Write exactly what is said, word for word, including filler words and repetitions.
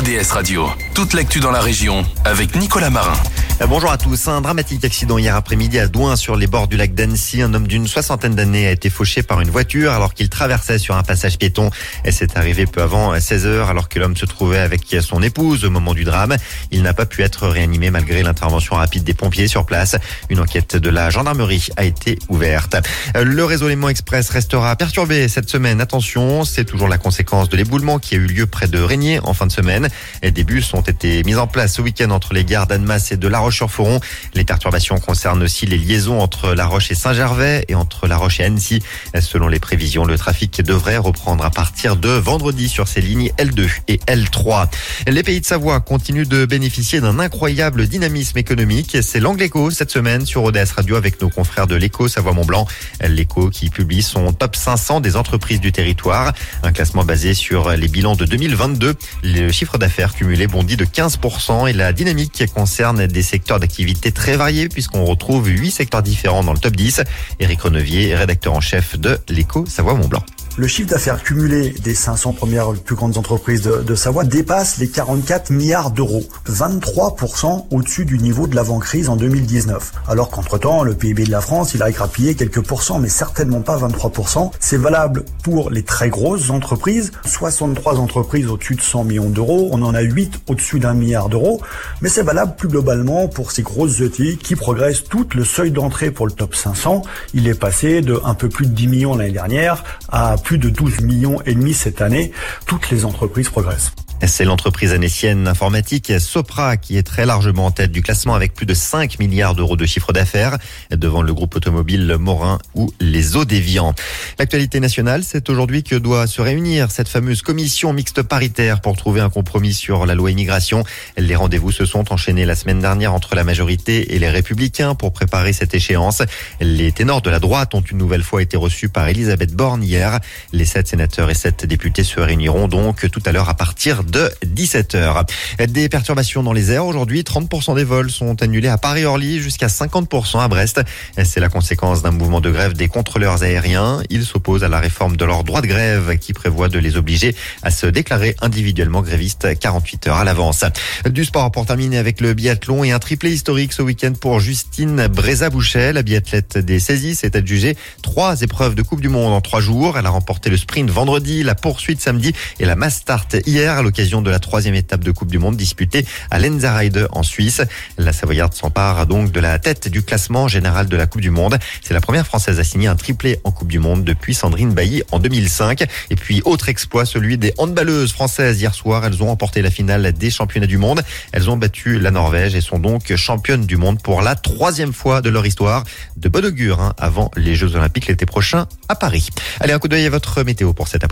D S Radio, toute l'actu dans la région avec Nicolas Marin. Bonjour à tous. Un dramatique accident hier après-midi à Douin sur les bords du lac d'Annecy. Un homme d'une soixantaine d'années a été fauché par une voiture alors qu'il traversait sur un passage piéton. Et c'est arrivé peu avant seize heures alors que l'homme se trouvait avec son épouse au moment du drame. Il n'a pas pu être réanimé malgré l'intervention rapide des pompiers sur place. Une enquête de la gendarmerie a été ouverte. Le réseau Léman Express restera perturbé cette semaine. Attention, c'est toujours la conséquence de l'éboulement qui a eu lieu près de Régnier en fin de semaine. Des bus ont été mis en place ce week-end entre les gares d'Annemasse et de La Roche-sur-Foron. Les perturbations concernent aussi les liaisons entre La Roche et Saint-Gervais et entre La Roche et Annecy. Selon les prévisions, le trafic devrait reprendre à partir de vendredi sur ces lignes L deux et L trois. Les Pays de Savoie continuent de bénéficier d'un incroyable dynamisme économique. C'est l'Angle Éco cette semaine sur O D S Radio avec nos confrères de l'Écho Savoie-Mont-Blanc. L'Écho qui publie son top cinq cents des entreprises du territoire. Un classement basé sur les bilans de deux mille vingt-deux. Le chiffre d'affaires cumulé bondit de quinze pour cent et la dynamique concerne des secteurs d'activité très variés puisqu'on retrouve huit secteurs différents dans le top dix. Éric Renevier, rédacteur en chef de l'Écho Savoie-Mont-Blanc. Le chiffre d'affaires cumulé des cinq cents premières plus grandes entreprises de, de Savoie dépasse les quarante-quatre milliards d'euros, vingt-trois pour cent au-dessus du niveau de l'avant-crise en deux mille dix-neuf. Alors qu'entre-temps, le P I B de la France, il a écrapillé quelques pourcents, mais certainement pas vingt-trois pour cent. C'est valable pour les très grosses entreprises, soixante-trois entreprises au-dessus de cent millions d'euros, on en a huit au-dessus d'un milliard d'euros, mais c'est valable plus globalement pour ces grosses E T I qui progressent toutes. Le seuil d'entrée pour le top cinq cents, il est passé de un peu plus de dix millions l'année dernière à plus de douze millions et demi cette année. Toutes les entreprises progressent. C'est l'entreprise annécienne informatique Sopra qui est très largement en tête du classement avec plus de cinq milliards d'euros de chiffre d'affaires devant le groupe automobile Morin ou les Eaux d'Évian. L'actualité nationale, c'est aujourd'hui que doit se réunir cette fameuse commission mixte paritaire pour trouver un compromis sur la loi immigration. Les rendez-vous se sont enchaînés la semaine dernière entre la majorité et les Républicains pour préparer cette échéance. Les ténors de la droite ont une nouvelle fois été reçus par Elisabeth Borne hier. Les sept sénateurs et sept députés se réuniront donc tout à l'heure à partir de dix-sept heures. Des perturbations dans les airs aujourd'hui. trente pour cent des vols sont annulés à Paris-Orly, jusqu'à cinquante pour cent à Brest. C'est la conséquence d'un mouvement de grève des contrôleurs aériens. Ils s'opposent à la réforme de leur droit de grève qui prévoit de les obliger à se déclarer individuellement grévistes quarante-huit heures à l'avance. Du sport pour terminer avec le biathlon et un triplé historique ce week-end pour Justine Brézabouchet. La biathlète des saisies s'est adjugée trois épreuves de Coupe du Monde en trois jours. Elle a remporté le sprint vendredi, la poursuite samedi et la mass start hier à l'occasion de la troisième étape de Coupe du Monde disputée à Lenzerheide en Suisse. La Savoyarde s'empare donc de la tête du classement général de la Coupe du Monde. C'est la première Française à signer un triplé en Coupe du Monde depuis Sandrine Bailly en deux mille cinq. Et puis autre exploit, celui des handballeuses françaises hier soir. Elles ont remporté la finale des championnats du monde. Elles ont battu la Norvège et sont donc championnes du monde pour la troisième fois de leur histoire. De bon augure hein, avant les Jeux Olympiques l'été prochain à Paris. Allez, un coup d'œil à votre météo pour cet après-midi.